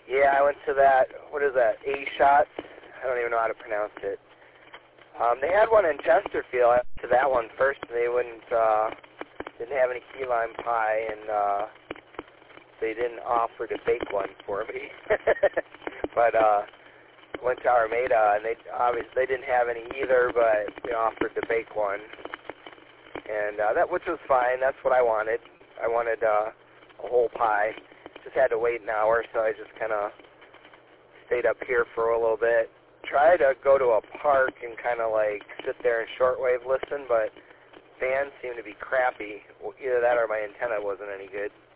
Yeah, I went to that, what is that, A-Shots? I don't even know how to pronounce it. They had one in Chesterfield. I went to that one first. They didn't have any key lime pie, and they didn't offer to bake one for me. But went to Armada, and they didn't have any either, but they offered to bake one, and which was fine. That's what I wanted. I wanted a whole pie. Just had to wait an hour, so I just kind of stayed up here for a little bit. Tried to go to a park and kind of like sit there and shortwave listen, but bands seemed to be crappy. Either that or my antenna wasn't any good.